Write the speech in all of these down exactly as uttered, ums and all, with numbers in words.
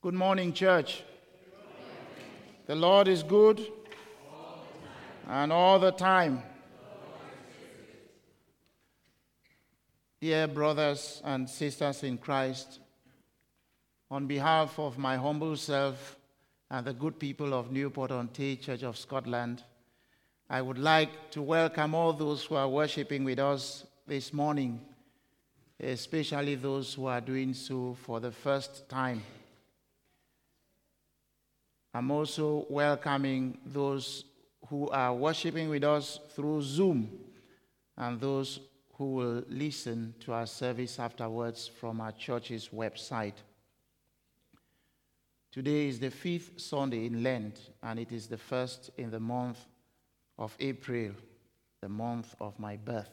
Good morning, church. The Lord is good and all the time. Dear brothers and sisters in Christ, on behalf of my humble self and the good people of Newport-on-Tay Church of Scotland, I would like to welcome all those who are worshiping with us this morning, especially those who are doing so for the first time. I'm also welcoming those who are worshiping with us through Zoom and those who will listen to our service afterwards from our church's website. Today is the fifth Sunday in Lent, and it is the first in the month of April, the month of my birth.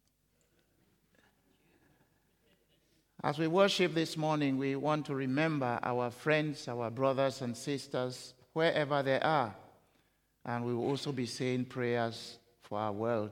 As we worship this morning, we want to remember our friends, our brothers and sisters, wherever they are, and we will also be saying prayers for our world.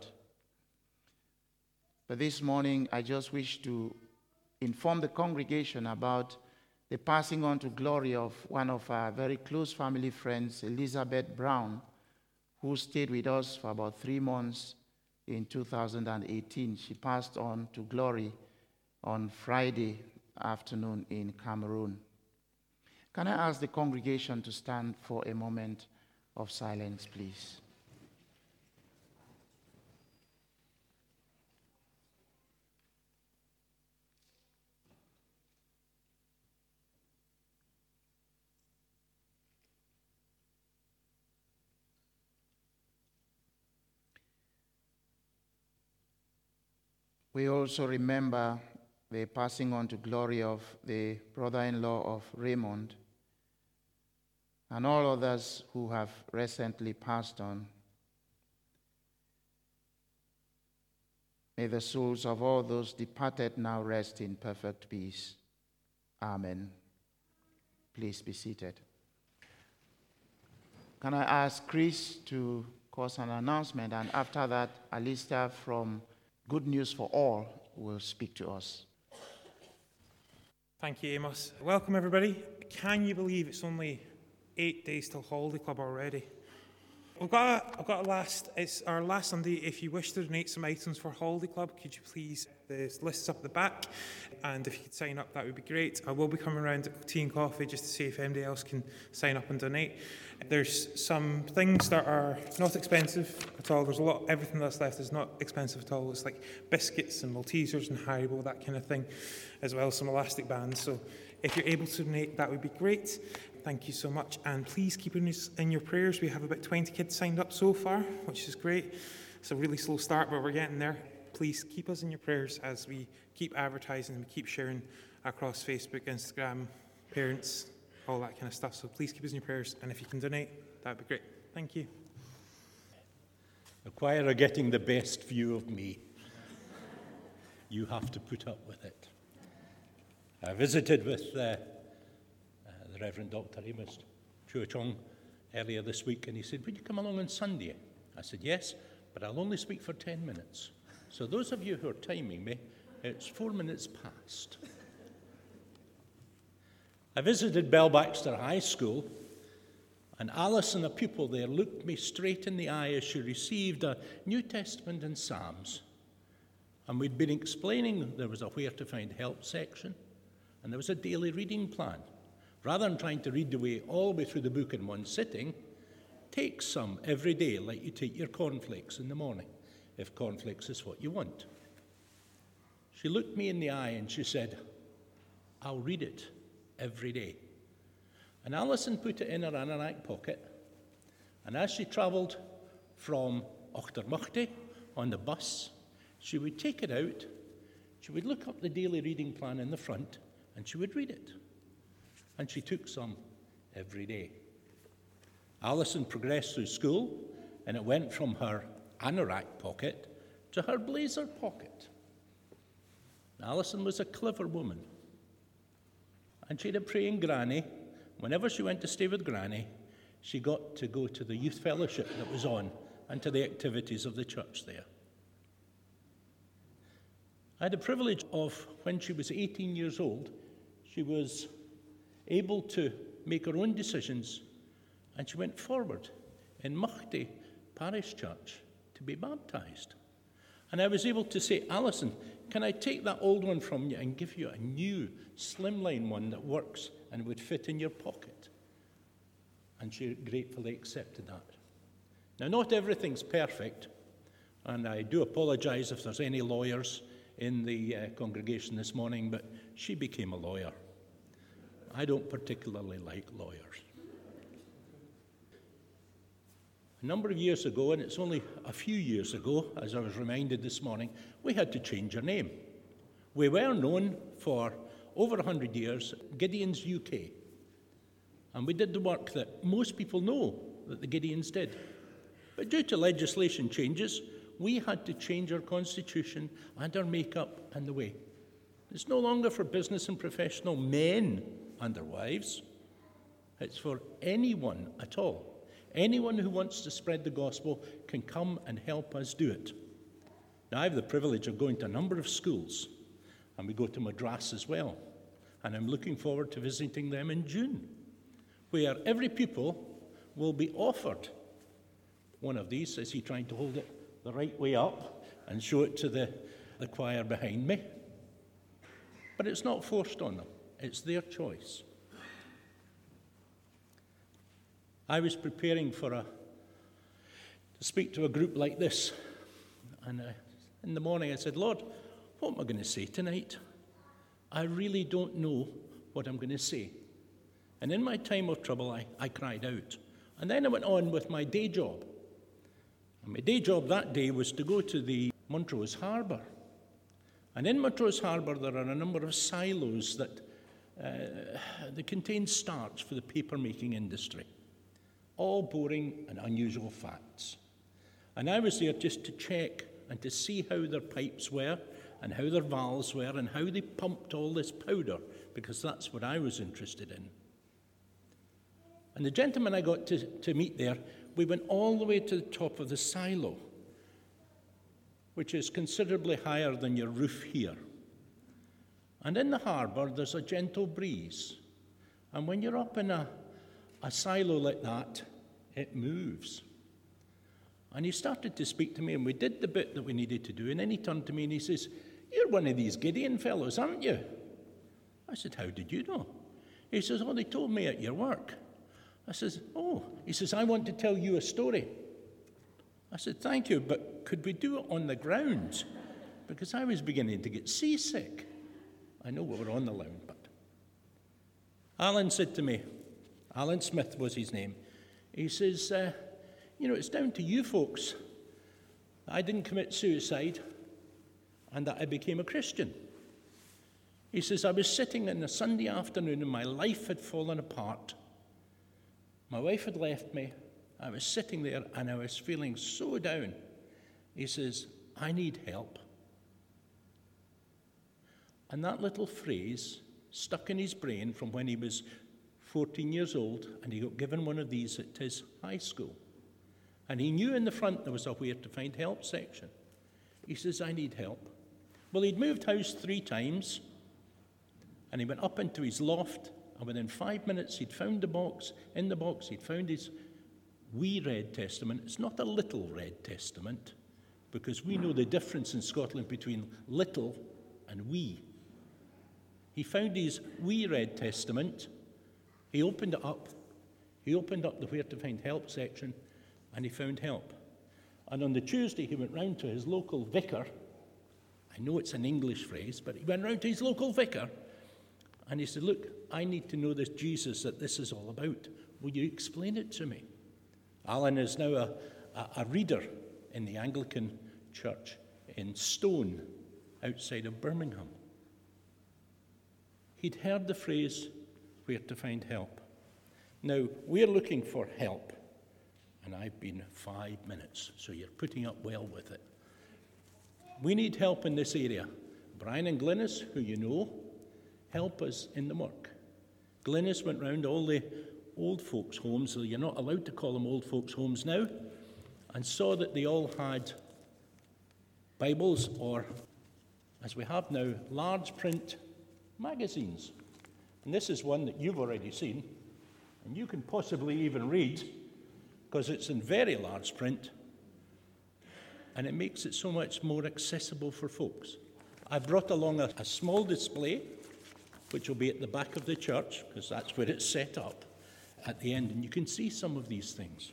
But this morning, I just wish to inform the congregation about the passing on to glory of one of our very close family friends, Elizabeth Brown, who stayed with us for about three months in two thousand eighteen. She passed on to glory on Friday afternoon in Cameroon. Can I ask the congregation to stand for a moment of silence, please? We also remember the passing on to glory of the brother-in-law of Raymond and all others who have recently passed on. May the souls of all those departed now rest in perfect peace. Amen. Please be seated. Can I ask Chris to cause an announcement, and after that, Alistair from Good News for All will speak to us. Thank you, Amos. Welcome, everybody. Can you believe it's only eight days till Holiday Club already? We've got a, I've got a last, it's our last Sunday. If you wish to donate some items for Holiday Club, could you please, the list is up at the back, and if you could sign up, that would be great. I will be coming around at tea and coffee just to see if anybody else can sign up and donate. There's some things that are not expensive at all. There's a lot, everything that's left is not expensive at all. It's like biscuits and Maltesers and Haribo, that kind of thing, as well as some elastic bands. So if you're able to donate, that would be great. Thank you so much. And please keep us in your prayers. We have about twenty kids signed up so far, which is great. It's a really slow start, but we're getting there. Please keep us in your prayers as we keep advertising and we keep sharing across Facebook, Instagram, parents, all that kind of stuff. So please keep us in your prayers. And if you can donate, that would be great. Thank you. The choir are getting the best view of me. You have to put up with it. I visited with uh, uh, the Reverend Doctor Amos Chua Chong earlier this week, and he said, would you come along on Sunday? I said, yes, but I'll only speak for ten minutes. So those of you who are timing me, it's four minutes past. I visited Bell-Baxter High School, and Alison, a pupil there, looked me straight in the eye as she received a New Testament and Psalms. And we'd been explaining there was a where to find help section, and there was a daily reading plan. Rather than trying to read the way all the way through the book in one sitting, take some every day, like you take your cornflakes in the morning, if cornflakes is what you want. She looked me in the eye and she said, I'll read it every day. And Alison put it in her anorak pocket, and as she travelled from Auchtermuchty on the bus, she would take it out, she would look up the daily reading plan in the front, and she would read it. And she took some every day. Alison progressed through school, and it went from her anorak pocket to her blazer pocket. Alison was a clever woman. And she had a praying granny. Whenever she went to stay with Granny, she got to go to the youth fellowship that was on and to the activities of the church there. I had the privilege of, when she was eighteen years old, she was able to make her own decisions, and she went forward in Muchty Parish Church to be baptised. And I was able to say, Alison, can I take that old one from you and give you a new slimline one that works and would fit in your pocket? And she gratefully accepted that. Now, not everything's perfect, and I do apologise if there's any lawyers in the uh, congregation this morning, but she became a lawyer. I don't particularly like lawyers. A number of years ago, and it's only a few years ago, as I was reminded this morning, we had to change our name. We were known for over one hundred years, Gideon's U K. And we did the work that most people know that the Gideons did. But due to legislation changes, we had to change our constitution and our makeup and the way. It's no longer for business and professional men and their wives. It's for anyone at all. Anyone who wants to spread the gospel can come and help us do it. Now, I have the privilege of going to a number of schools, and we go to Madras as well. And I'm looking forward to visiting them in June, where every pupil will be offered one of these. Is he trying to hold it the right way up and show it to the, the choir behind me? But it's not forced on them. It's their choice. I was preparing for a to speak to a group like this, and uh, in the morning I said, Lord, what am I going to say tonight? I really don't know what I'm going to say. And in my time of trouble, I, I cried out. And then I went on with my day job. And my day job that day was to go to the Montrose Harbour. And in Montrose Harbour, there are a number of silos that uh, they contain starch for the paper-making industry. All boring and unusual facts. And I was there just to check and to see how their pipes were and how their valves were and how they pumped all this powder, because that's what I was interested in. And the gentleman I got to, to meet there, we went all the way to the top of the silo, which is considerably higher than your roof here. And in the harbour, there's a gentle breeze. And when you're up in a A silo like that, it moves. And he started to speak to me, and we did the bit that we needed to do, and then he turned to me and he says, you're one of these Gideon fellows, aren't you? I said, how did you know? He says, oh, they told me at your work. I says, oh. He says, I want to tell you a story. I said, thank you, but could we do it on the ground? Because I was beginning to get seasick. I know we were on the land, but... Alan said to me, Alan Smith was his name. He says, uh, you know, it's down to you folks. I didn't commit suicide and that I became a Christian. He says, I was sitting on a Sunday afternoon and my life had fallen apart. My wife had left me. I was sitting there and I was feeling so down. He says, I need help. And that little phrase stuck in his brain from when he was fourteen years old, and he got given one of these at his high school. And he knew in the front there was a where to find help section. He says, I need help. Well, he'd moved house three times, and he went up into his loft, and within five minutes he'd found the box. In the box he'd found his wee Red Testament. It's not a little Red Testament, because we know the difference in Scotland between little and wee. He found his wee Red Testament. He opened it up. He opened up the where to find help section, and he found help. And on the Tuesday, he went round to his local vicar. I know it's an English phrase, but he went round to his local vicar, and he said, look, I need to know this Jesus that this is all about. Will you explain it to me? Alan is now a, a, a reader in the Anglican church in Stone, outside of Birmingham. He'd heard the phrase, where to find help. Now, we're looking for help, and I've been five minutes, so you're putting up well with it. We need help in this area. Brian and Glynis, who you know, help us in the work. Glynis went round all the old folks' homes, so you're not allowed to call them old folks' homes now, and saw that they all had Bibles, or, as we have now, large print magazines. And this is one that you've already seen. and you can possibly even read, because it's in very large print, and it makes it so much more accessible for folks. I brought along a, a small display, which will be at the back of the church, because that's where it's set up at the end, and you can see some of these things.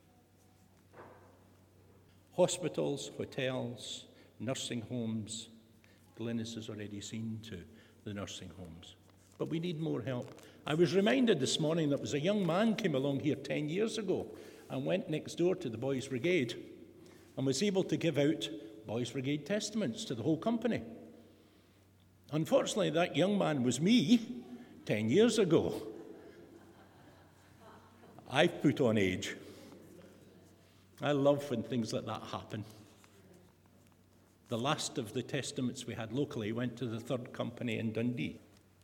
Hospitals, hotels, nursing homes. Glynis has already seen to the nursing homes. But we need more help. I was reminded this morning that was a young man came along here ten years ago and went next door to the Boys Brigade and was able to give out Boys Brigade Testaments to the whole company. Unfortunately, that young man was me ten years ago. I've put on age. I love when things like that happen. The last of the testaments we had locally went to the third company in Dundee.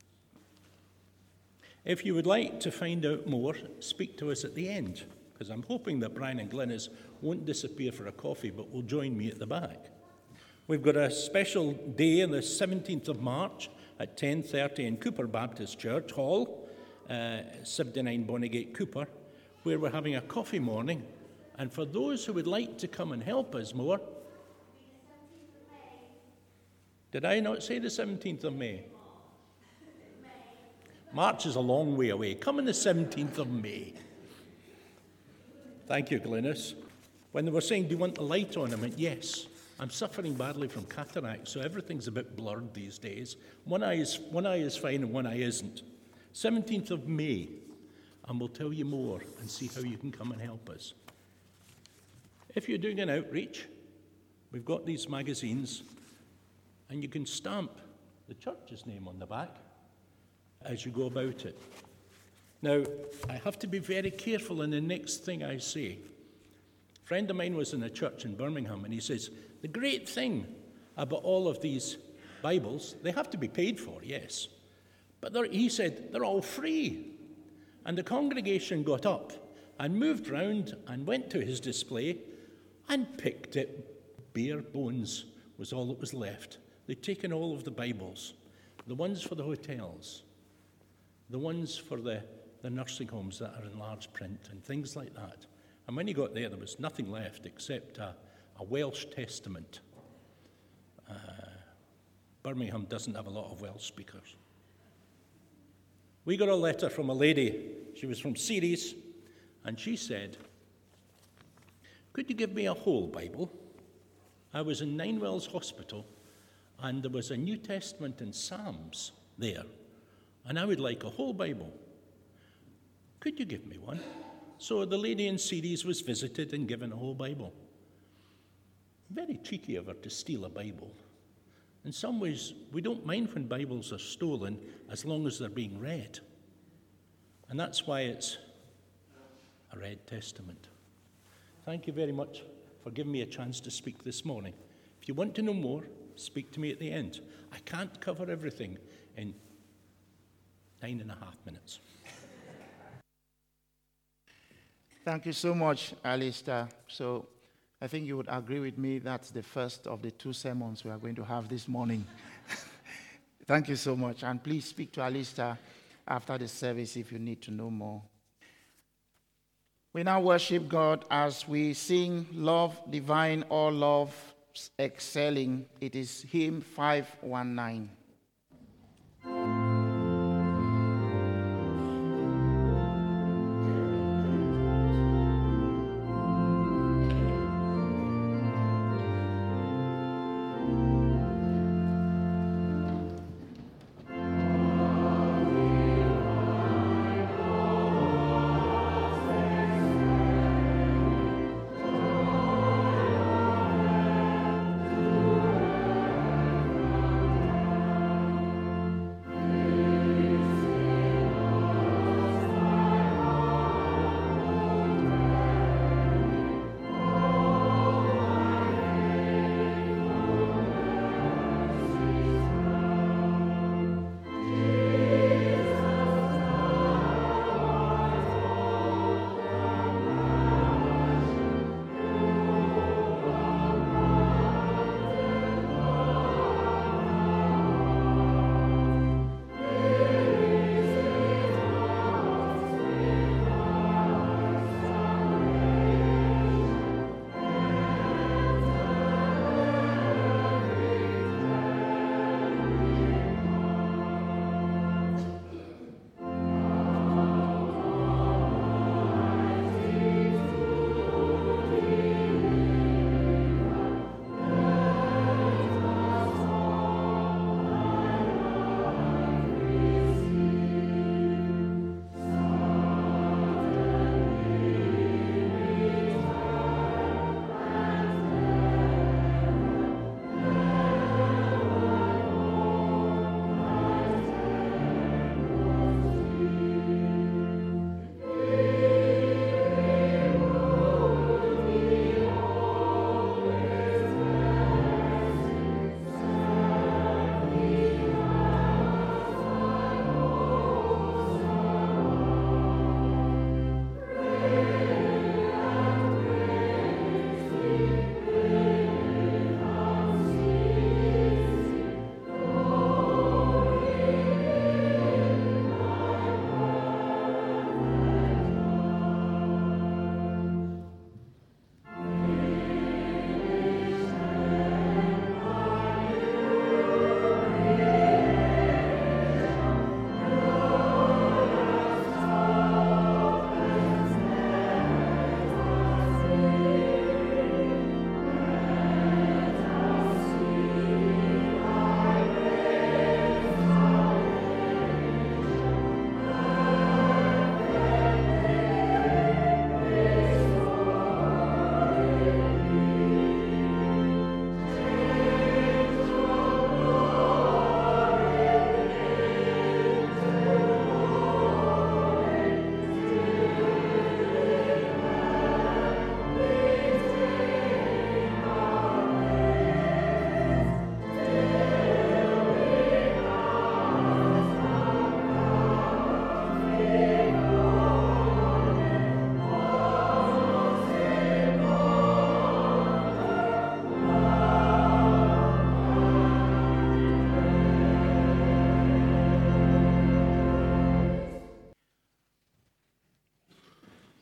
If you would like to find out more, speak to us at the end, because I'm hoping that Brian and Glynis won't disappear for a coffee, but will join me at the back. We've got a special day on the seventeenth of March at ten thirty in Cooper Baptist Church Hall, uh, seventy-nine Bonnygate, Cooper, where we're having a coffee morning. And for those who would like to come and help us more, did I not say the seventeenth of May? March is a long way away. Come on the seventeenth of May. Thank you, Glynis. When they were saying, do you want the light on? I went, yes. I'm suffering badly from cataract, so everything's a bit blurred these days. One eye is, one eye is fine and one eye isn't. seventeenth of May, and we'll tell you more and see how you can come and help us. If you're doing an outreach, we've got these magazines, and you can stamp the church's name on the back as you go about it. Now, I have to be very careful in the next thing I say. A friend of mine was in a church in Birmingham, and he says, the great thing about all of these Bibles, they have to be paid for, yes, but he said, they're all free. And the congregation got up and moved round and went to his display and picked it. Bare bones was all that was left. They'd taken all of the Bibles, the ones for the hotels, the ones for the, the nursing homes that are in large print and things like that. And when he got there, there was nothing left except a, a Welsh Testament. Uh, Birmingham doesn't have a lot of Welsh speakers. We got a letter from a lady. She was from Ceres, and she said, could you give me a whole Bible? I was in Ninewells Hospital, and there was a New Testament and Psalms there, and I would like a whole Bible. Could you give me one? So the lady in Ceres was visited and given a whole Bible. Very cheeky of her to steal a Bible. In some ways, we don't mind when Bibles are stolen as long as they're being read. And that's why it's a read testament. Thank you very much for giving me a chance to speak this morning. If you want to know more, speak to me at the end. I can't cover everything in nine and a half minutes. Thank you so much, Alistair. So I think you would agree with me that's the first of the two sermons we are going to have this morning. Thank you so much. And please speak to Alistair after the service if you need to know more. We now worship God as we sing Love Divine, All Love Excelling. It is hymn five one nine.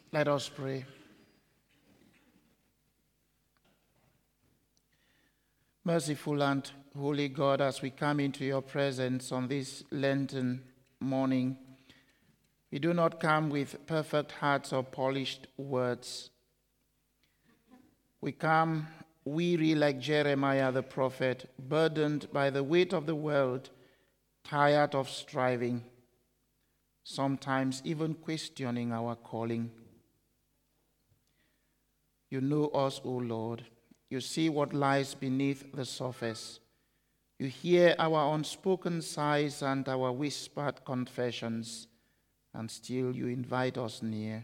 Let us pray. Merciful and holy God, as we come into your presence on this Lenten morning, we do not come with perfect hearts or polished words. We come weary like Jeremiah the prophet, burdened by the weight of the world, tired of striving, sometimes even questioning our calling. You know us, O Lord. You see what lies beneath the surface. You hear our unspoken sighs and our whispered confessions, and still you invite us near.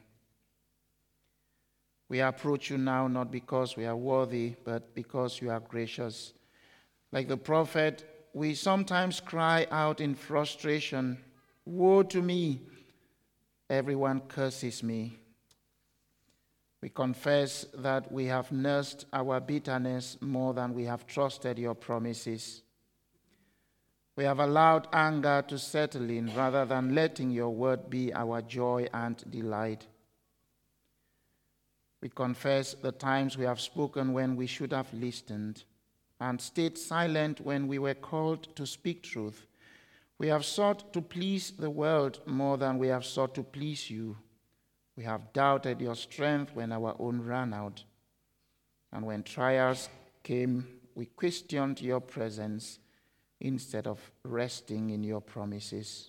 We approach you now not because we are worthy, but because you are gracious. Like the prophet, we sometimes cry out in frustration, "Woe to me! Everyone curses me." We confess that we have nursed our bitterness more than we have trusted your promises. We have allowed anger to settle in rather than letting your word be our joy and delight. We confess the times we have spoken when we should have listened and stayed silent when we were called to speak truth. We have sought to please the world more than we have sought to please you. We have doubted your strength when our own ran out. And when trials came, we questioned your presence instead of resting in your promises.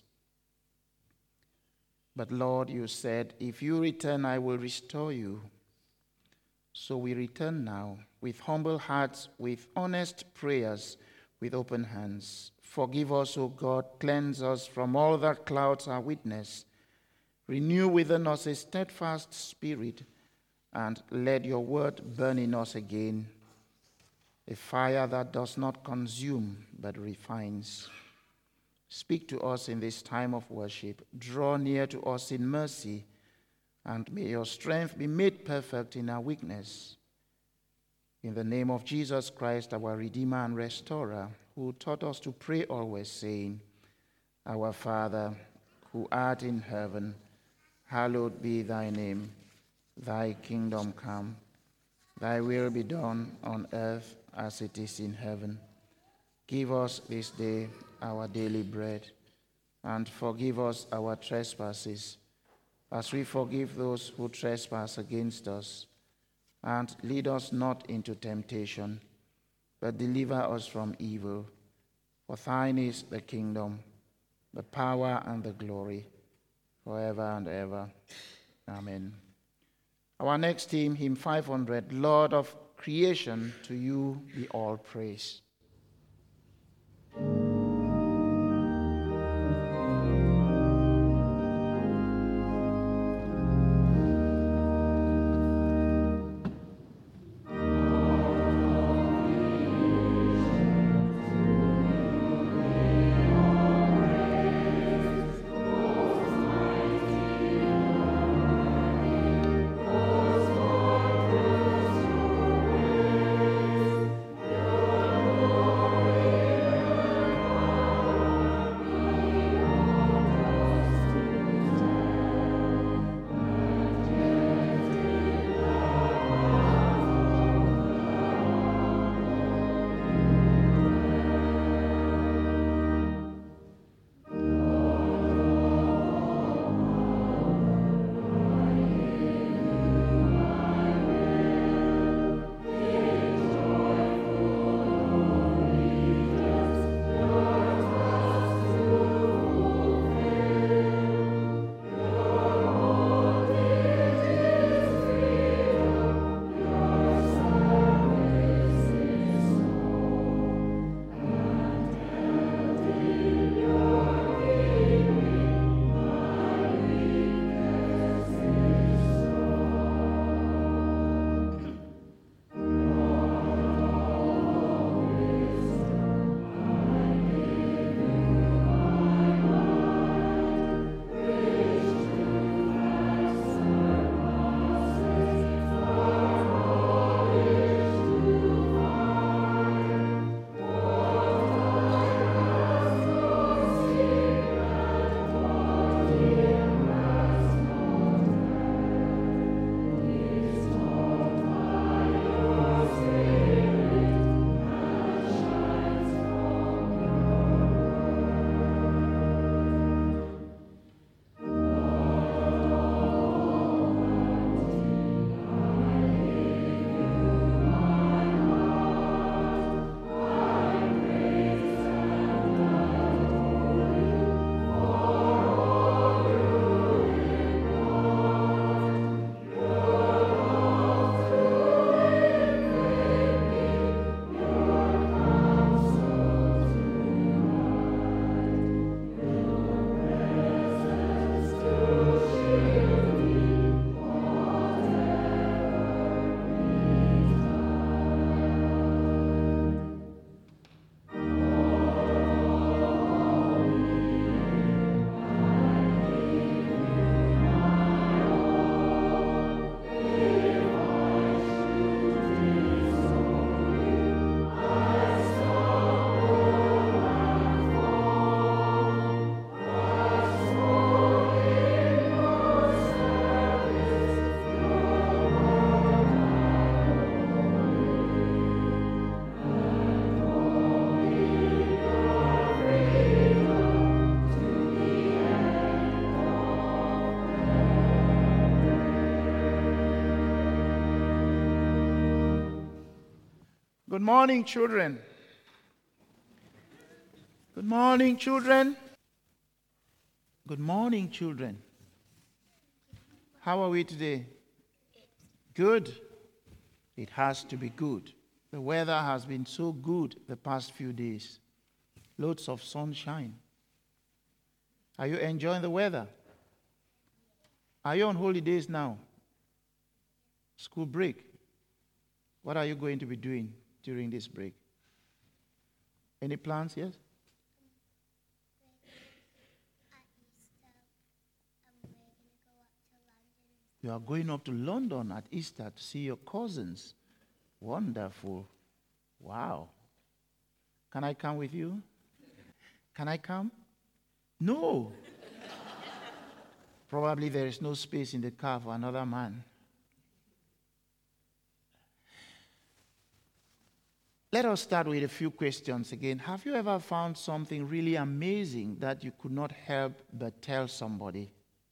But Lord, you said, if you return, I will restore you. So we return now with humble hearts, with honest prayers, with open hands. Forgive us, O God, cleanse us from all that clouds our witness. Renew within us a steadfast spirit, and let your word burn in us again, a fire that does not consume but refines. Speak to us in this time of worship. Draw near to us in mercy, and may your strength be made perfect in our weakness. In the name of Jesus Christ, our Redeemer and Restorer, who taught us to pray always, saying, Our Father, who art in heaven, hallowed be thy name. Thy kingdom come. Thy will be done on earth as it is in heaven. Give us this day our daily bread, and forgive us our trespasses, as we forgive those who trespass against us. And lead us not into temptation, but deliver us from evil. For thine is the kingdom, the power, and the glory, forever and ever. Amen. Our next hymn, hymn five hundred, Lord of creation, to you be all praise. Lord Good morning, children. Good morning, children. Good morning, children. How are we today? Good. It has to be good. The weather has been so good the past few days. Loads of sunshine. Are you enjoying the weather? Are you on holidays now? School break. What are you going to be doing during this break? Any plans, yes? You are going up to London at Easter to see your cousins. Wonderful. Wow. Can I come with you? Can I come? No. Probably there is no space in the car for another man. Let us start with a few questions again. Have you ever found something really amazing that you could not help but tell somebody?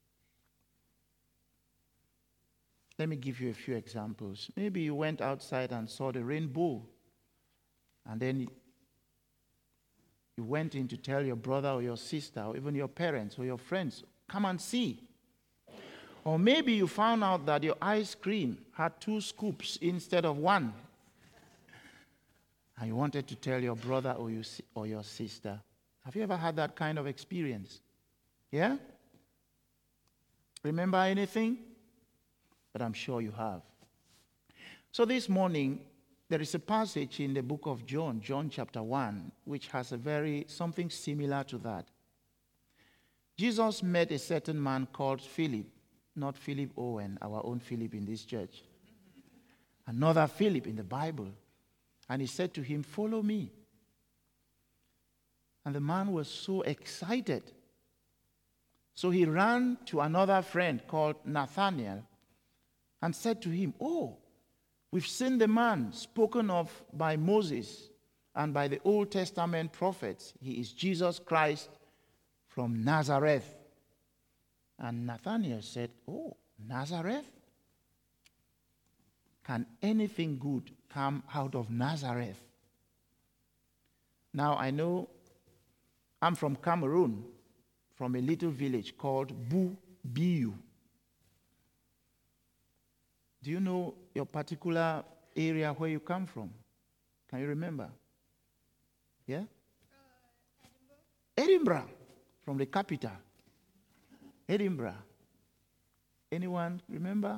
Let me give you a few examples. Maybe you went outside and saw the rainbow, and then you went in to tell your brother or your sister or even your parents or your friends, come and see. Or maybe you found out that your ice cream had two scoops instead of one, and you wanted to tell your brother or, you, or your sister. Have you ever had that kind of experience? Yeah? Remember anything? But I'm sure you have. So this morning, there is a passage in the book of John, John chapter one, which has a very, something similar to that. Jesus met a certain man called Philip, not Philip Owen, our own Philip in this church. Another Philip in the Bible. And he said to him, follow me. And the man was so excited. So he ran to another friend called Nathanael and said to him, oh, we've seen the man spoken of by Moses and by the Old Testament prophets. He is Jesus Christ from Nazareth. And Nathanael said, oh, Nazareth? Can anything good come out of Nazareth? Now, I know I'm from Cameroon, from a little village called Bu-Biu. Do you know your particular area where you come from? Can you remember? Yeah? Uh, Edinburgh. Edinburgh, from the capital. Edinburgh. Anyone remember?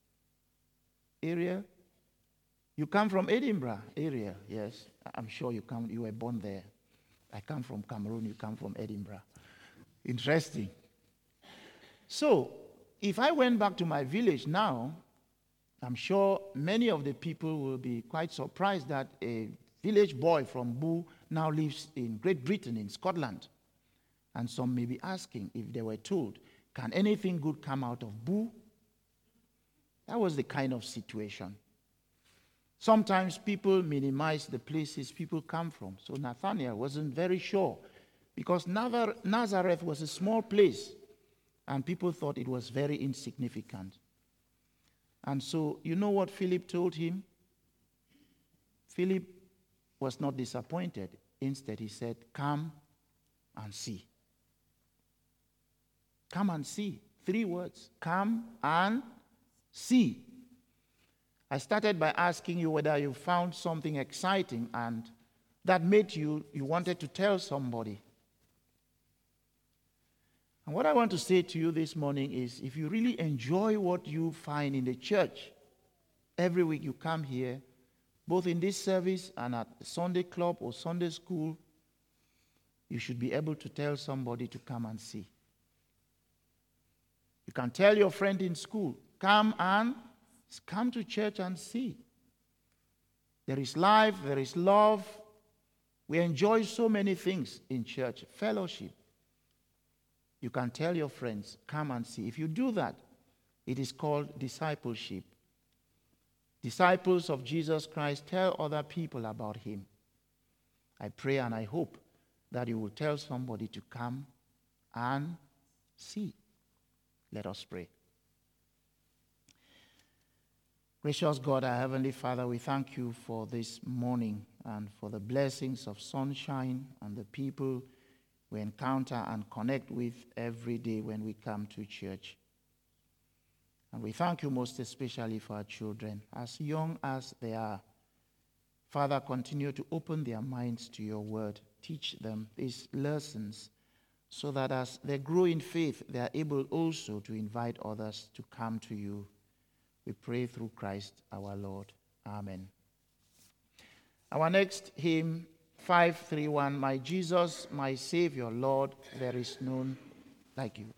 Area? You come from Edinburgh area, yes. I'm sure you come. You were born there. I come from Cameroon. You come from Edinburgh. Interesting. So, if I went back to my village now, I'm sure many of the people will be quite surprised that a village boy from Bu now lives in Great Britain, in Scotland. And some may be asking if they were told, can anything good come out of Bu? That was the kind of situation. Sometimes people minimize the places people come from. So Nathanael wasn't very sure because Nazareth was a small place and people thought it was very insignificant. And so, you know what Philip told him? Philip was not disappointed. Instead, he said, come and see. Come and see. Three words. Come and see. I started by asking you whether you found something exciting and that made you, you wanted to tell somebody. And what I want to say to you this morning is, if you really enjoy what you find in the church, every week you come here, both in this service and at the Sunday club or Sunday school, you should be able to tell somebody to come and see. You can tell your friend in school, come and come to church and see. There is life, there is love. We enjoy so many things in church, fellowship. You can tell your friends, come and see. If you do that, it is called discipleship. Disciples of Jesus Christ tell other people about him. I pray and I hope that you will tell somebody to come and see. Let us pray. Gracious God, our Heavenly Father, we thank you for this morning and for the blessings of sunshine and the people we encounter and connect with every day when we come to church. And we thank you most especially for our children, as young as they are. Father, continue to open their minds to your word. Teach them these lessons so that as they grow in faith, they are able also to invite others to come to you. We pray through Christ our Lord. Amen. Our next hymn, five three one, My Jesus, my Savior, Lord, there is none like you.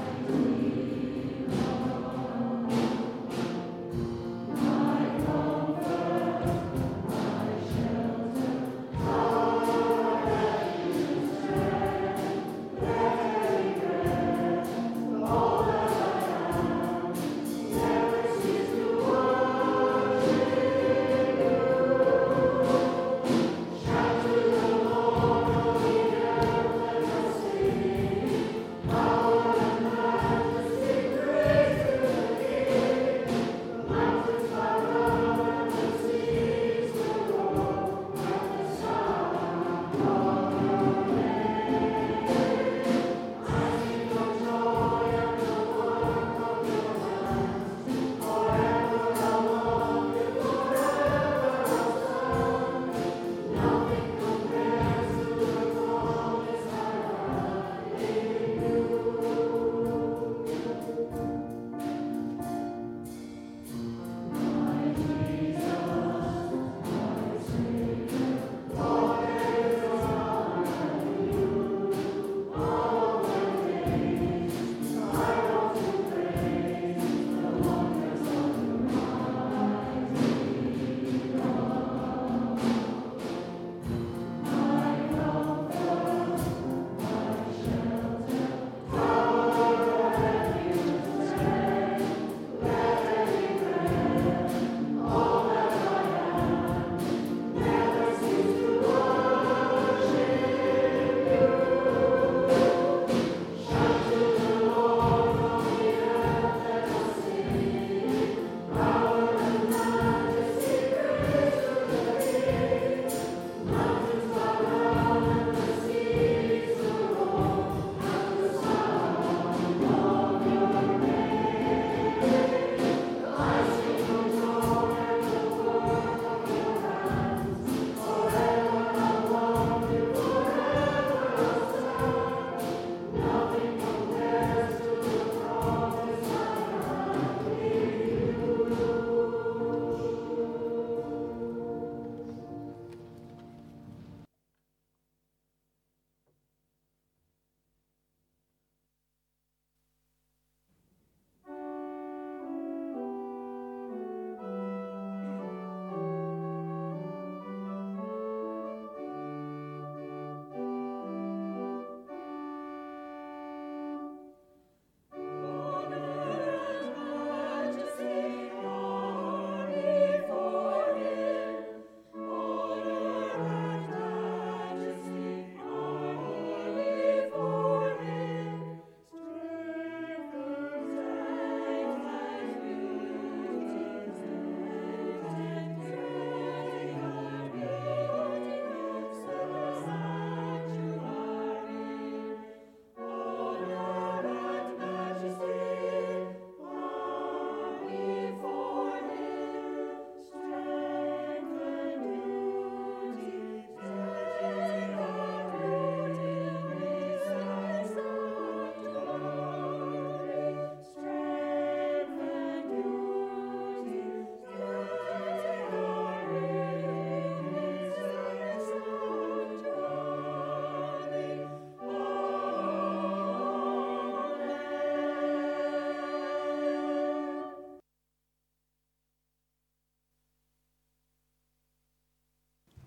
My God.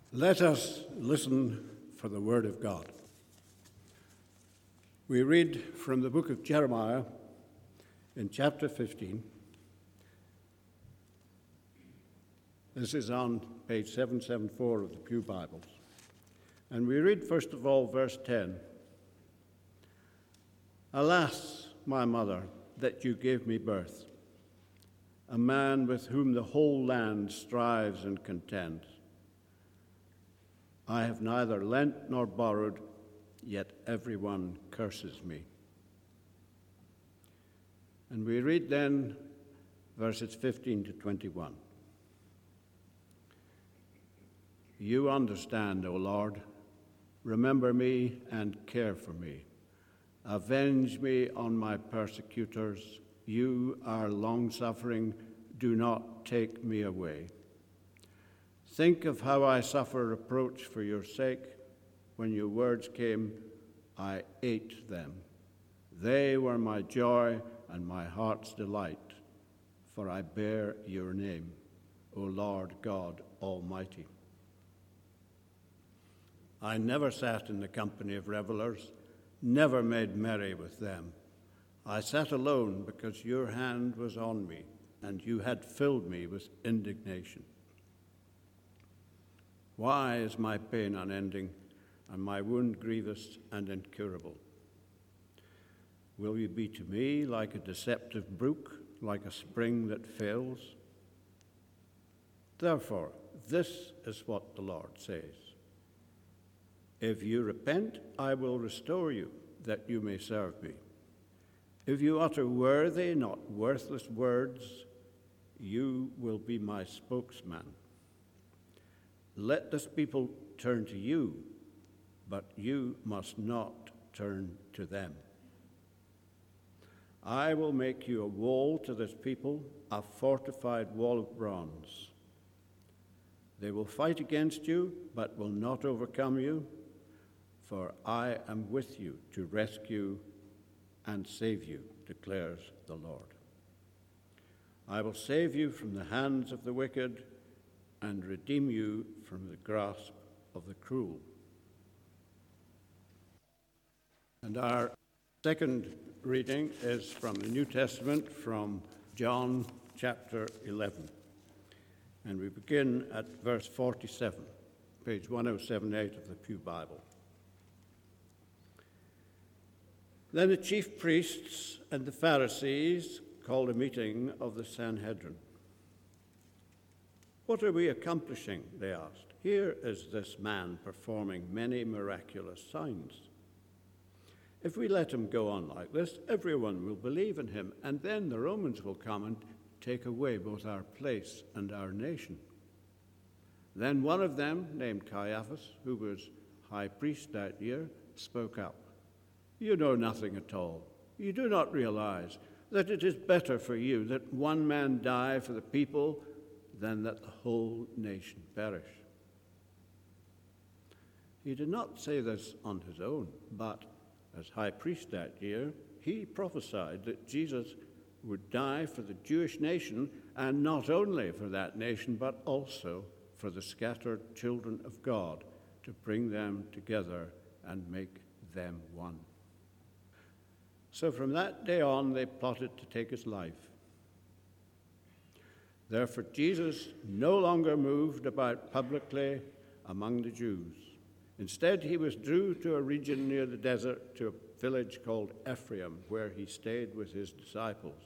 Let us listen for the word of God. We read from the book of Jeremiah in chapter fifteen. This is on page seven seventy-four of the Pew Bibles. And we read first of all verse ten. Alas, my mother, that you gave me birth, a man with whom the whole land strives and contends. I have neither lent nor borrowed, yet everyone curses me. And we read then verses fifteen to twenty-one. You understand, O Lord, remember me and care for me. Avenge me on my persecutors. You are long-suffering, do not take me away. Think of how I suffer reproach for your sake. When your words came, I ate them. They were my joy and my heart's delight, for I bear your name, O Lord God Almighty. I never sat in the company of revelers, never made merry with them. I sat alone because your hand was on me, and you had filled me with indignation. Why is my pain unending, and my wound grievous and incurable? Will you be to me like a deceptive brook, like a spring that fails? Therefore, this is what the Lord says. If you repent, I will restore you, that you may serve me. If you utter worthy, not worthless words, you will be my spokesman. Let this people turn to you, but you must not turn to them. I will make you a wall to this people, a fortified wall of bronze. They will fight against you, but will not overcome you, for I am with you to rescue and save you, declares the Lord. I will save you from the hands of the wicked and redeem you from the grasp of the cruel. And our second reading is from the New Testament, from John chapter eleven. And we begin at verse forty-seven, page ten seventy-eight of the Pew Bible. Then the chief priests and the Pharisees called a meeting of the Sanhedrin. What are we accomplishing? They asked. Here is this man performing many miraculous signs. If we let him go on like this, everyone will believe in him, and then the Romans will come and take away both our place and our nation. Then one of them, named Caiaphas, who was high priest that year, spoke up. You know nothing at all. You do not realize that it is better for you that one man die for the people than that the whole nation perish. He did not say this on his own, but as high priest that year, he prophesied that Jesus would die for the Jewish nation, and not only for that nation, but also for the scattered children of God, to bring them together and make them one. So from that day on, they plotted to take his life. Therefore, Jesus no longer moved about publicly among the Jews. Instead, he withdrew to a region near the desert, to a village called Ephraim, where he stayed with his disciples.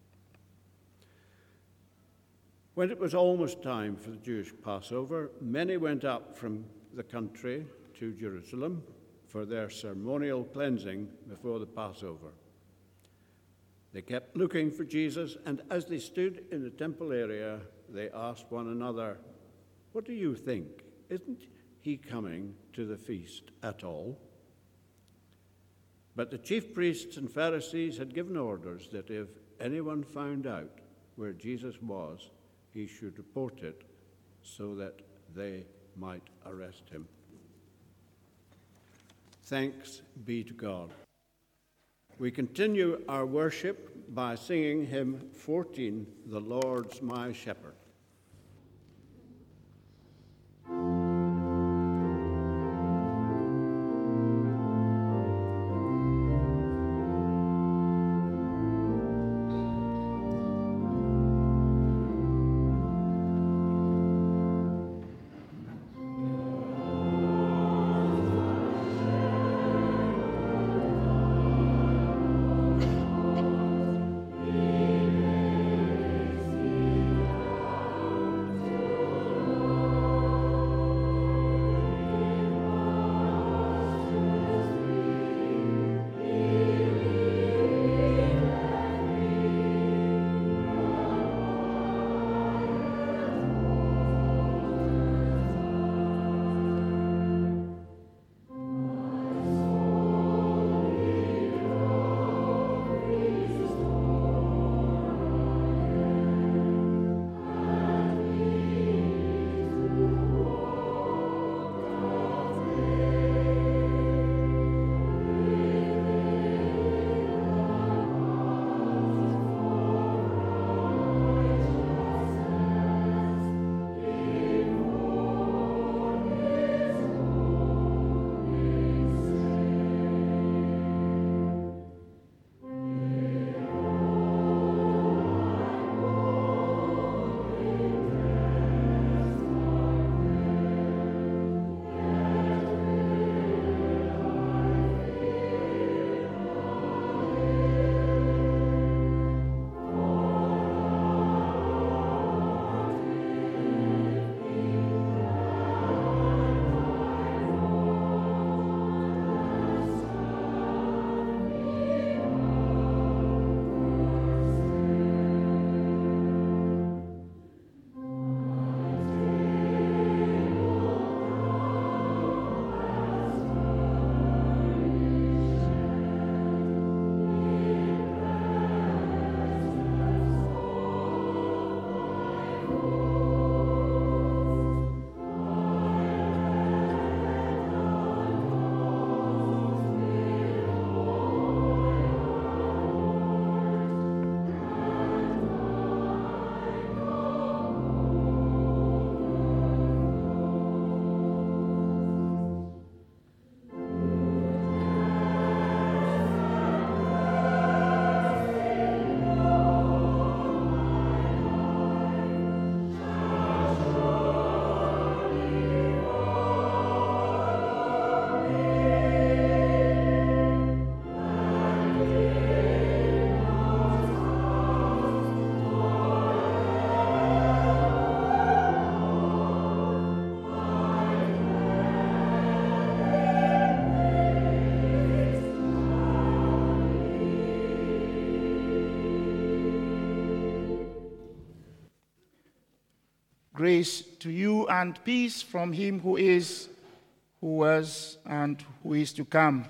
When it was almost time for the Jewish Passover, many went up from the country to Jerusalem for their ceremonial cleansing before the Passover. They kept looking for Jesus, and as they stood in the temple area, they asked one another, "What do you think? Isn't he coming to the feast at all?" But the chief priests and Pharisees had given orders that if anyone found out where Jesus was, he should report it so that they might arrest him. Thanks be to God. We continue our worship by singing hymn fourteen, "The Lord's My Shepherd." Grace to you and peace from him who is, who was, and who is to come.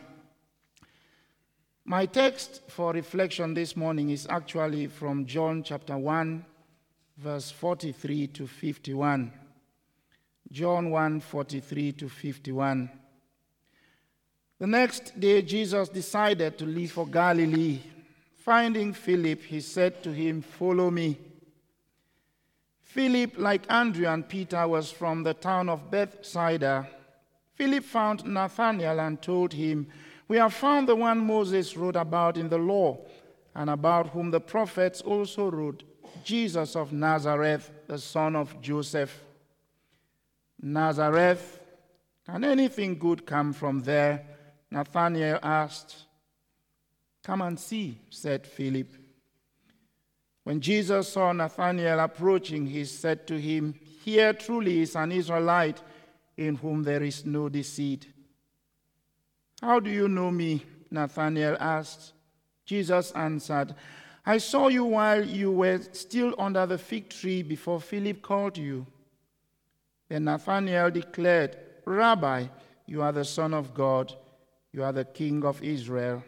My text for reflection this morning is actually from John chapter one, verse forty-three to fifty-one. John one, forty-three to fifty-one. The next day, Jesus decided to leave for Galilee. Finding Philip, he said to him, "Follow me." Philip, like Andrew and Peter, was from the town of Bethsaida. Philip found Nathanael and told him, "We have found the one Moses wrote about in the law, and about whom the prophets also wrote, Jesus of Nazareth, the son of Joseph." "Nazareth, can anything good come from there?" Nathanael asked. "Come and see," said Philip. When Jesus saw Nathanael approaching, he said to him, "Here truly is an Israelite in whom there is no deceit." "How do you know me?" Nathanael asked. Jesus answered, "I saw you while you were still under the fig tree before Philip called you." Then Nathanael declared, "Rabbi, you are the Son of God. You are the King of Israel."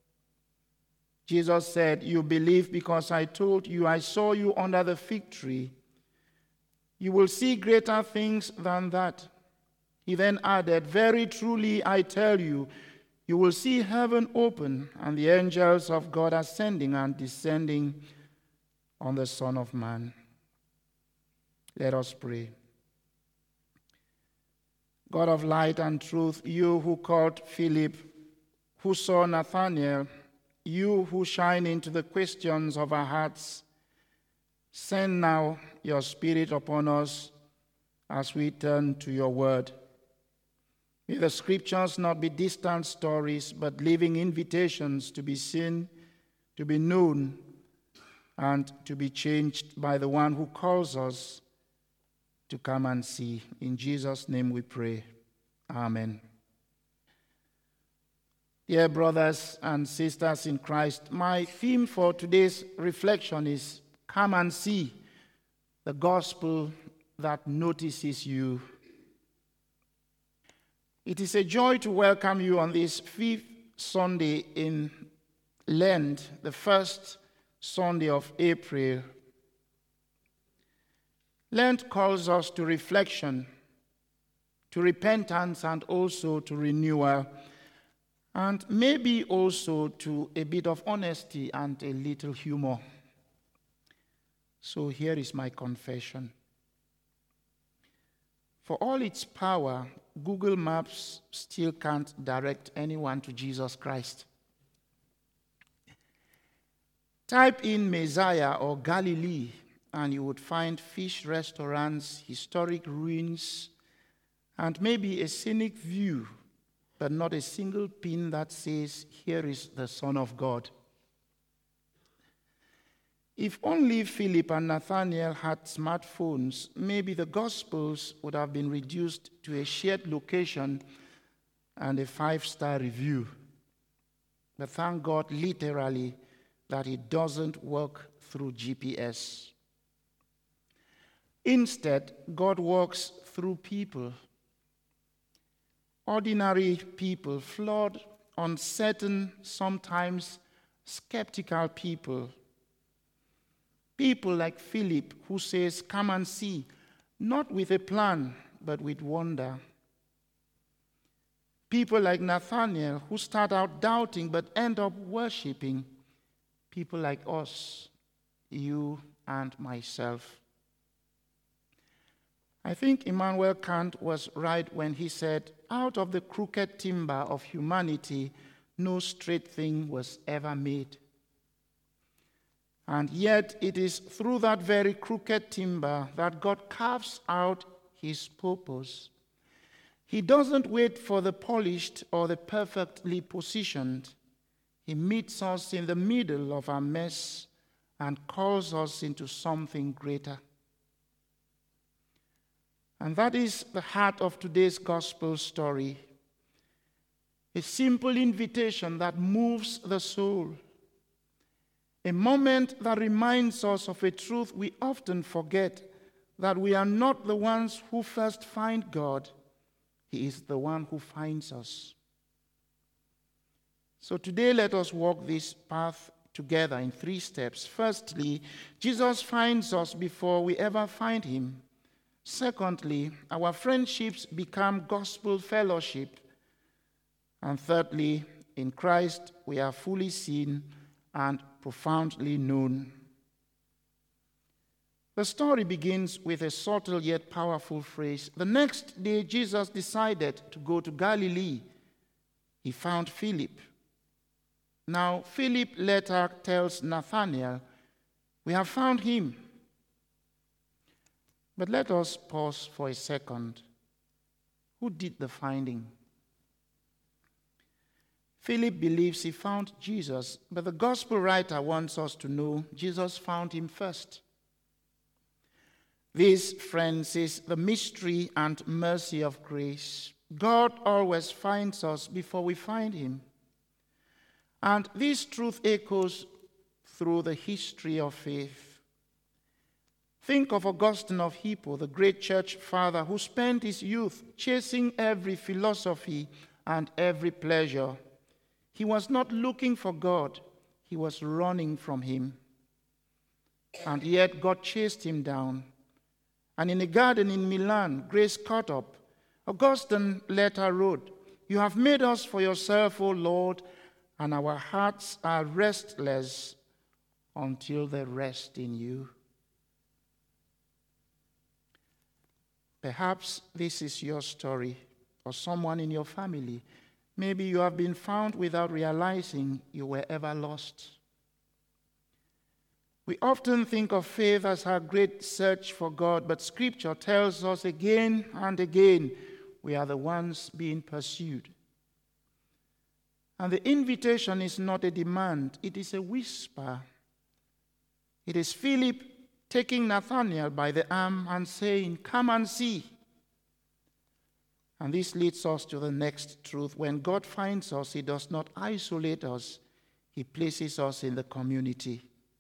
Jesus said, "You believe because I told you I saw you under the fig tree. You will see greater things than that." He then added, "Very truly I tell you, you will see heaven open and the angels of God ascending and descending on the Son of Man." Let us pray. God of light and truth, you who called Philip, who saw Nathanael, you who shine into the questions of our hearts, send now your Spirit upon us as we turn to your word. May the scriptures not be distant stories, but living invitations to be seen, to be known, and to be changed by the one who calls us to come and see. In Jesus' name we pray. Amen. Dear brothers and sisters in Christ, my theme for today's reflection is "Come and see the gospel that notices you." It is a joy to welcome you on this fifth Sunday in Lent, the first Sunday of April. Lent calls us to reflection, to repentance, and also to renewal, and maybe also to a bit of honesty and a little humor. So here is my confession. For all its power, Google Maps still can't direct anyone to Jesus Christ. Type in Messiah or Galilee, and you would find fish restaurants, historic ruins, and maybe a scenic view, but not a single pin that says, "Here is the Son of God." If only Philip and Nathanael had smartphones, maybe the Gospels would have been reduced to a shared location and a five-star review. But thank God, literally, that it doesn't work through G P S. Instead, God works through people. Ordinary people, flawed, uncertain, sometimes skeptical people. People like Philip, who says, "Come and see," not with a plan, but with wonder. People like Nathanael, who start out doubting but end up worshiping. People like us, you and myself. I think Immanuel Kant was right when he said, "Out of the crooked timber of humanity, no straight thing was ever made." And yet it is through that very crooked timber that God carves out his purpose. He doesn't wait for the polished or the perfectly positioned. He meets us in the middle of our mess and calls us into something greater. And that is the heart of today's gospel story. A simple invitation that moves the soul. A moment that reminds us of a truth we often forget, that we are not the ones who first find God. He is the one who finds us. So today, let us walk this path together in three steps. Firstly, Jesus finds us before we ever find him. Secondly, our friendships become gospel fellowship. And thirdly, in Christ, we are fully seen and profoundly known. The story begins with a subtle yet powerful phrase. The next day, Jesus decided to go to Galilee. He found Philip. Now, Philip later tells Nathanael, "We have found him." But let us pause for a second. Who did the finding? Philip believes he found Jesus, but the gospel writer wants us to know Jesus found him first. This, friends, is the mystery and mercy of grace. God always finds us before we find him. And this truth echoes through the history of faith. Think of Augustine of Hippo, the great church father who spent his youth chasing every philosophy and every pleasure. He was not looking for God, he was running from him. And yet God chased him down. And in a garden in Milan, grace caught up. Augustine later wrote, "You have made us for yourself, O Lord, and our hearts are restless until they rest in you." Perhaps this is your story or someone in your family. Maybe you have been found without realizing you were ever lost. We often think of faith as our great search for God, but Scripture tells us again and again we are the ones being pursued. And the invitation is not a demand, it is a whisper. It is Philip taking Nathanael by the arm and saying, "Come and see." And this leads us to the next truth. When God finds us, he does not isolate us, he places us in the community.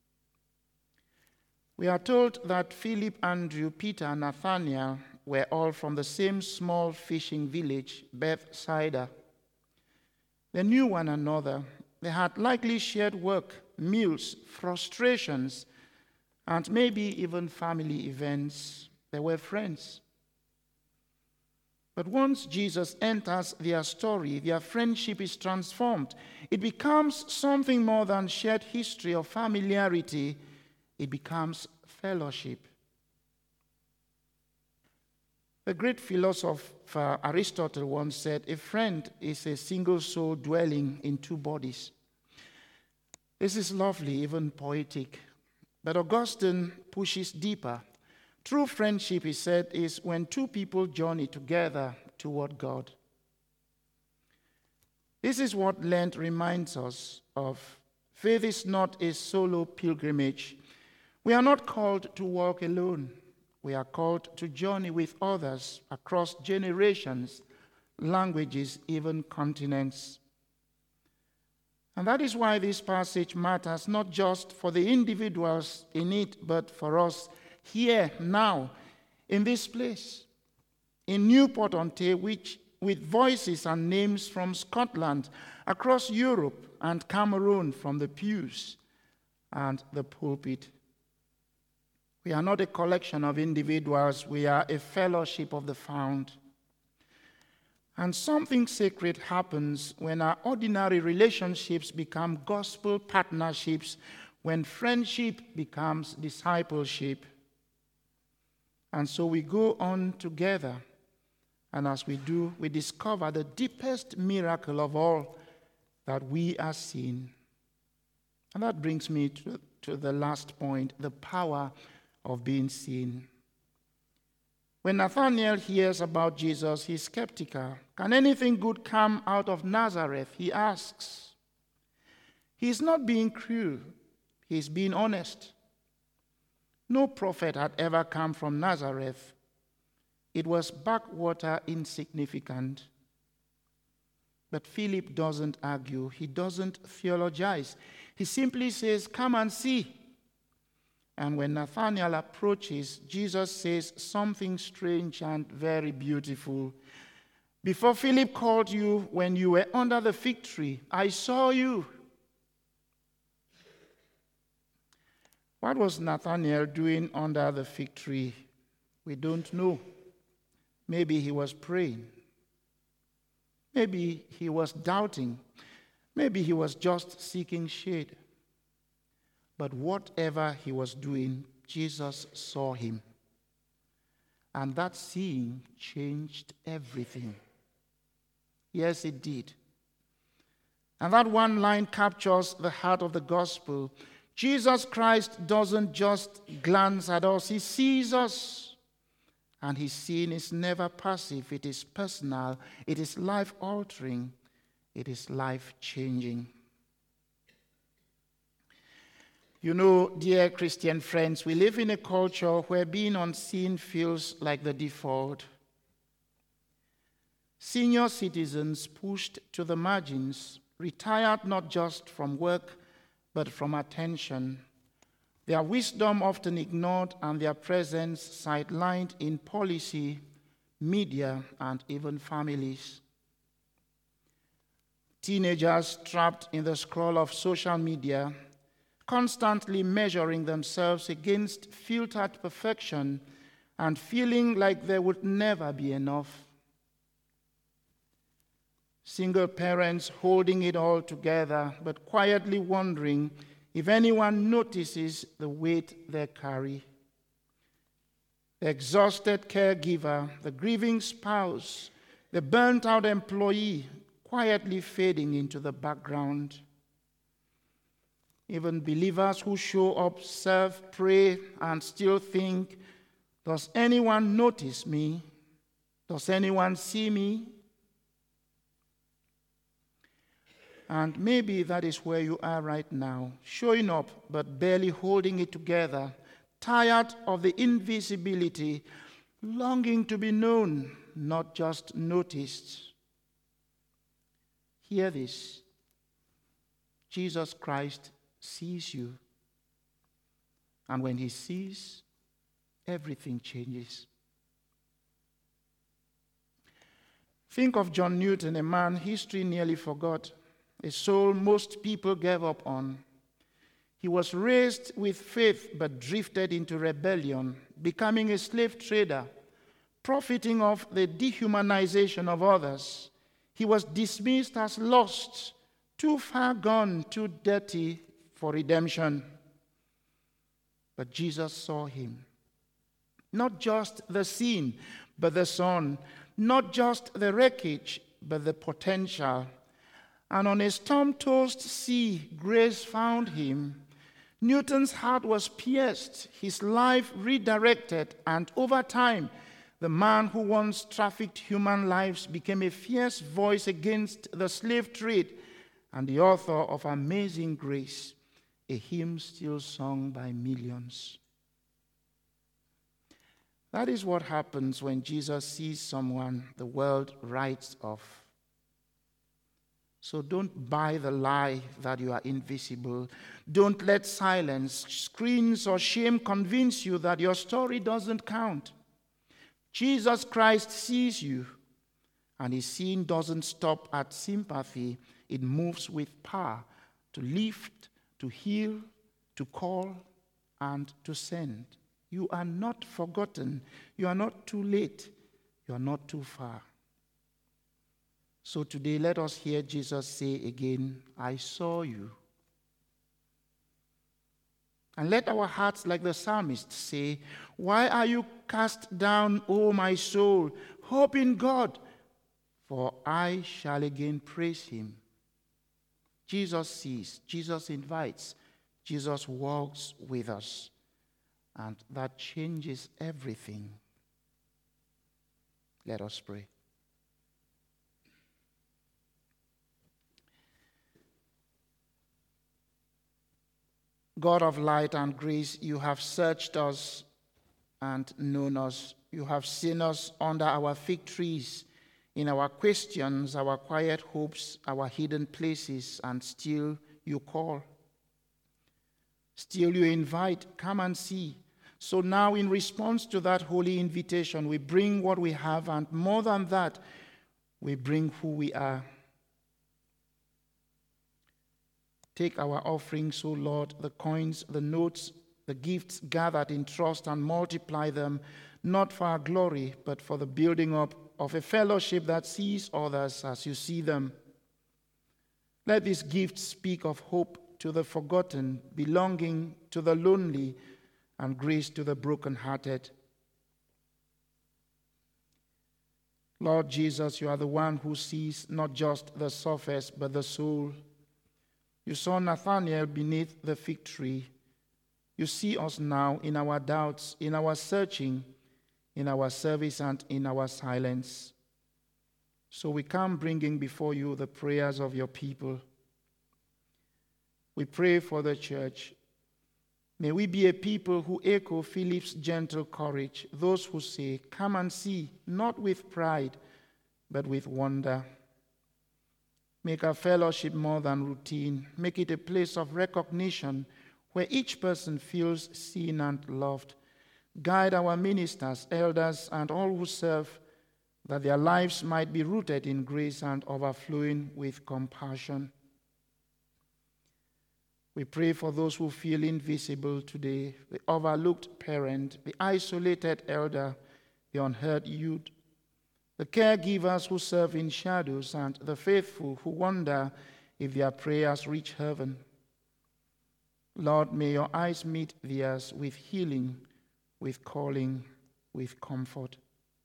We are told that Philip, Andrew, Peter, and Nathanael were all from the same small fishing village, Bethsaida. They knew one another. They had likely shared work, meals, frustrations, and maybe even family events. They were friends. But once Jesus enters their story, their friendship is transformed. It becomes something more than shared history or familiarity. It becomes fellowship. The great philosopher Aristotle once said, "A friend is a single soul dwelling in two bodies." This is lovely, even poetic. But Augustine pushes deeper. True friendship, he said, is when two people journey together toward God. This is what Lent reminds us of. Faith is not a solo pilgrimage. We are not called to walk alone. We are called to journey with others across generations, languages, even continents. And that is why this passage matters, not just for the individuals in it, but for us here, now, in this place, in Newport-on-Tay, which with voices and names from Scotland, across Europe and Cameroon, from the pews and the pulpit. We are not a collection of individuals, we are a fellowship of the found. And something sacred happens when our ordinary relationships become gospel partnerships, when friendship becomes discipleship. And so we go on together, and as we do, we discover the deepest miracle of all, that we are seen. And that brings me to, to the last point, the power of being seen. When Nathanael hears about Jesus, he's skeptical. Can anything good come out of Nazareth? He asks. He's not being cruel. He's being honest. No prophet had ever come from Nazareth. It was backwater insignificant. But Philip doesn't argue. He doesn't theologize. He simply says, "Come and see." And when Nathanael approaches, Jesus says something strange and very beautiful. Before Philip called you, when you were under the fig tree, I saw you. What was Nathanael doing under the fig tree? We don't know. Maybe he was praying. Maybe he was doubting. Maybe he was just seeking shade. But whatever he was doing, Jesus saw him. And that seeing changed everything. Yes, it did. And that one line captures the heart of the gospel. Jesus Christ doesn't just glance at us, he sees us. And his seeing is never passive. It is personal. It is life-altering. It is life-changing. You know, dear Christian friends, we live in a culture where being unseen feels like the default. Senior citizens pushed to the margins, retired not just from work, but from attention. Their wisdom often ignored and their presence sidelined in policy, media, and even families. Teenagers trapped in the scroll of social media, constantly measuring themselves against filtered perfection and feeling like there would never be enough. Single parents holding it all together, but quietly wondering if anyone notices the weight they carry. The exhausted caregiver, the grieving spouse, the burnt-out employee quietly fading into the background. Even believers who show up, serve, pray, and still think, does anyone notice me? Does anyone see me? And maybe that is where you are right now, showing up but barely holding it together, tired of the invisibility, longing to be known, not just noticed. Hear this. Jesus Christ sees you. And when he sees, everything changes. Think of John Newton, a man history nearly forgot, a soul most people gave up on. He was raised with faith but drifted into rebellion, becoming a slave trader, profiting off the dehumanization of others. He was dismissed as lost, too far gone, too dirty for redemption. But Jesus saw him. Not just the sin, but the son. Not just the wreckage, but the potential. And on a storm-tossed sea, grace found him. Newton's heart was pierced, his life redirected, and over time, the man who once trafficked human lives became a fierce voice against the slave trade and the author of Amazing Grace, a hymn still sung by millions. That is what happens when Jesus sees someone the world writes off. So don't buy the lie that you are invisible. Don't let silence, screens, or shame convince you that your story doesn't count. Jesus Christ sees you, and his seeing doesn't stop at sympathy. It moves with power to lift, to heal, to call, and to send. You are not forgotten. You are not too late. You are not too far. So today, let us hear Jesus say again, I saw you. And let our hearts, like the psalmist, say, why are you cast down, O my soul? Hope in God, for I shall again praise him. Jesus sees, Jesus invites, Jesus walks with us. And that changes everything. Let us pray. God of light and grace, you have searched us and known us. You have seen us under our fig trees, in our questions, our quiet hopes, our hidden places, and still you call. Still you invite, come and see. So now in response to that holy invitation, we bring what we have, and more than that, we bring who we are. Take our offerings, O Lord, the coins, the notes, the gifts gathered in trust, and multiply them, not for our glory, but for the building up of a fellowship that sees others as you see them. Let these gifts speak of hope to the forgotten, belonging to the lonely, and grace to the brokenhearted. Lord Jesus, you are the one who sees not just the surface, but the soul. You saw Nathanael beneath the fig tree. You see us now in our doubts, in our searching, in our service, and in our silence. So we come bringing before you the prayers of your people. We pray for the church. May we be a people who echo Philip's gentle courage, those who say, come and see, not with pride, but with wonder. Make our fellowship more than routine. Make it a place of recognition where each person feels seen and loved. Guide our ministers, elders, and all who serve, that their lives might be rooted in grace and overflowing with compassion. We pray for those who feel invisible today, the overlooked parent, the isolated elder, the unheard youth, the caregivers who serve in shadows, and the faithful who wonder if their prayers reach heaven. Lord, may your eyes meet theirs with healing, with calling, with comfort.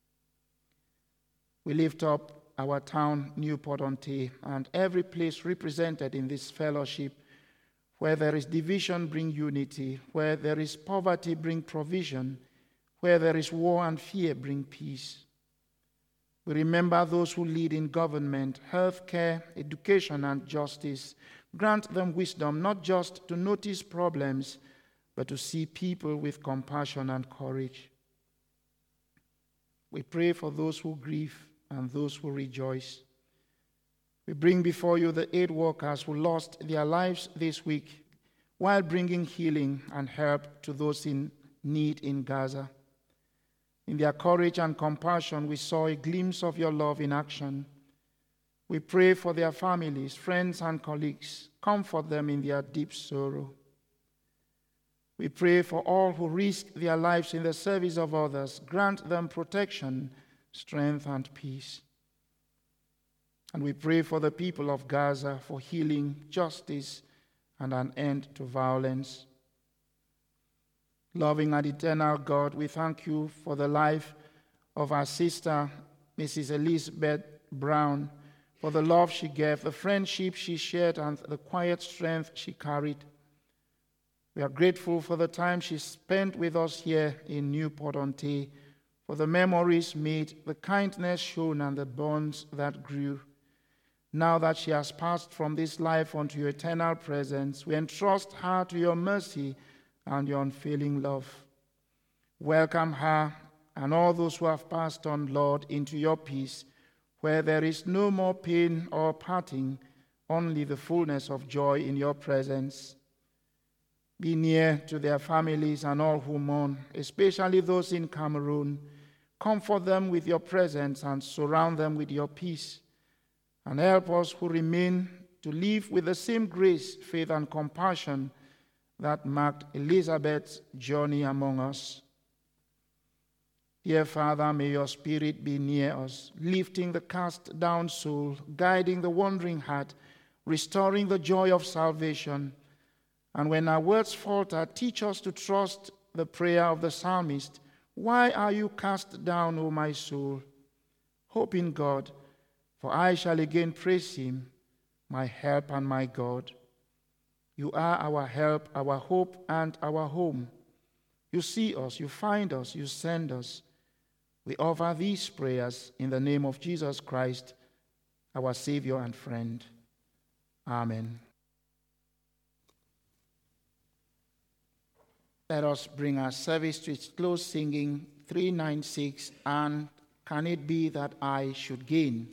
We lift up our town, Newport-on-Tay, and every place represented in this fellowship. Where there is division, bring unity. Where there is poverty, bring provision. Where there is war and fear, bring peace. We remember those who lead in government, healthcare, education, and justice. Grant them wisdom, not just to notice problems, but to see people with compassion and courage. We pray for those who grieve and those who rejoice. We bring before you the aid workers who lost their lives this week while bringing healing and help to those in need in Gaza. In their courage and compassion, we saw a glimpse of your love in action. We pray for their families, friends, and colleagues. Comfort them in their deep sorrow. We pray for all who risk their lives in the service of others. Grant them protection, strength, and peace. And we pray for the people of Gaza for healing, justice, and an end to violence. Loving and eternal God, we thank you for the life of our sister, Missus Elizabeth Brown, for the love she gave, the friendship she shared, and the quiet strength she carried. We are grateful for the time she spent with us here in Newport-on-Tay, for the memories made, the kindness shown, and the bonds that grew. Now that she has passed from this life unto your eternal presence, we entrust her to your mercy and your unfailing love. Welcome her and all those who have passed on, Lord, into your peace, where there is no more pain or parting, only the fullness of joy in your presence. Be near to their families and all who mourn, especially those in Cameroon. Comfort them with your presence and surround them with your peace. And help us who remain to live with the same grace, faith, and compassion that marked Elizabeth's journey among us. Dear Father, may your Spirit be near us, lifting the cast-down soul, guiding the wandering heart, restoring the joy of salvation. And when our words falter, teach us to trust the prayer of the psalmist. Why are you cast down, O my soul? Hope in God, for I shall again praise him, my help and my God. You are our help, our hope, and our home. You see us, you find us, you send us. We offer these prayers in the name of Jesus Christ, our Savior and friend. Amen. Let us bring our service to its close, singing three ninety-six, and Can It Be That I Should Gain?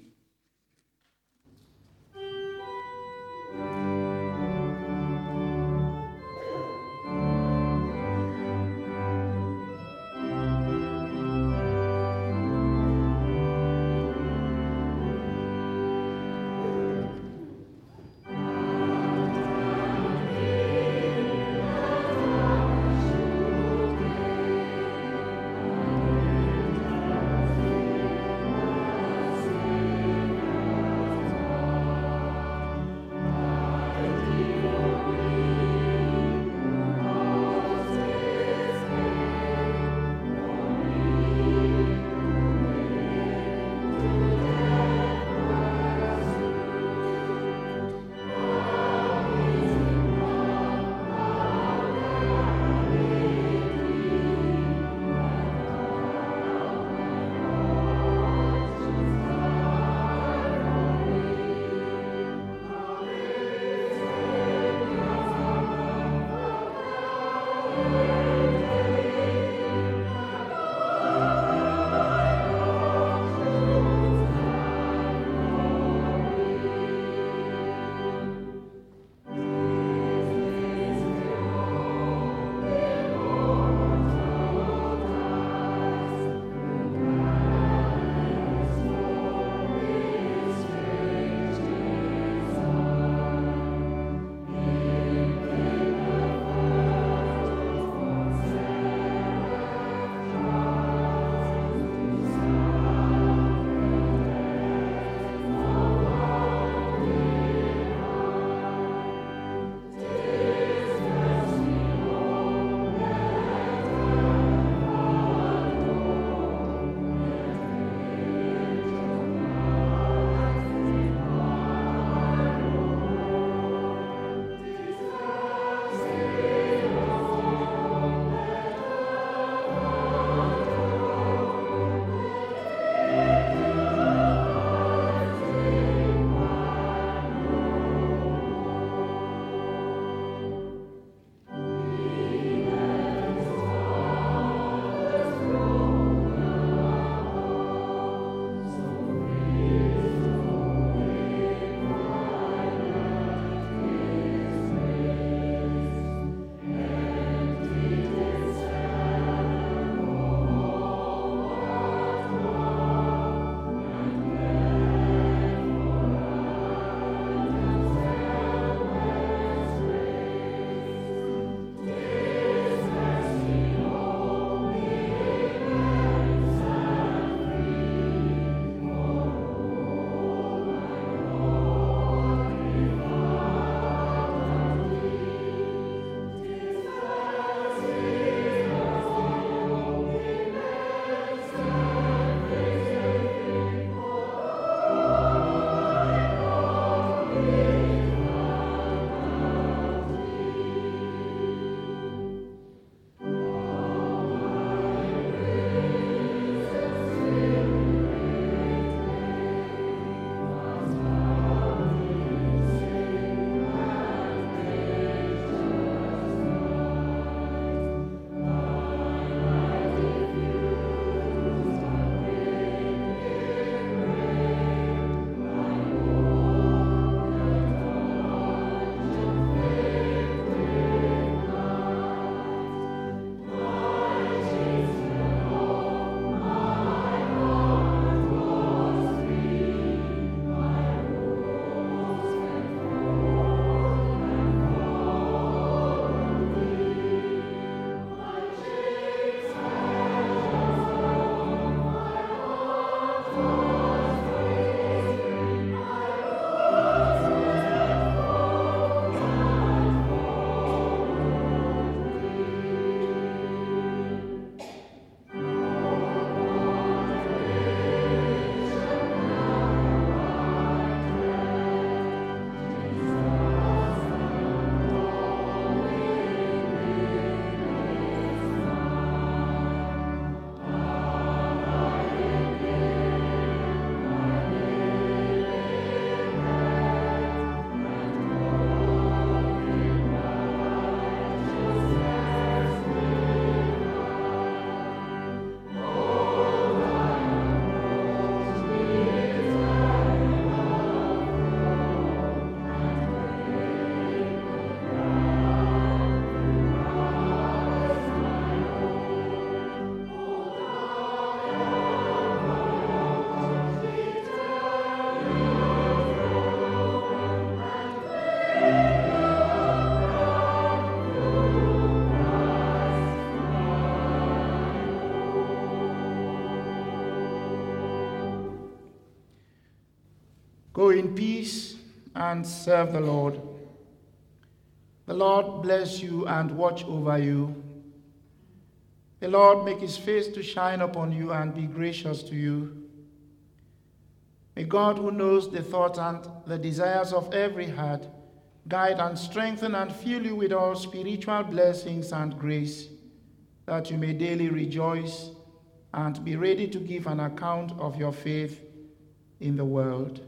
Go in peace and serve the Lord. The Lord bless you and watch over you. The Lord make his face to shine upon you and be gracious to you. May God, who knows the thoughts and the desires of every heart, guide and strengthen and fill you with all spiritual blessings and grace, that you may daily rejoice and be ready to give an account of your faith in the world.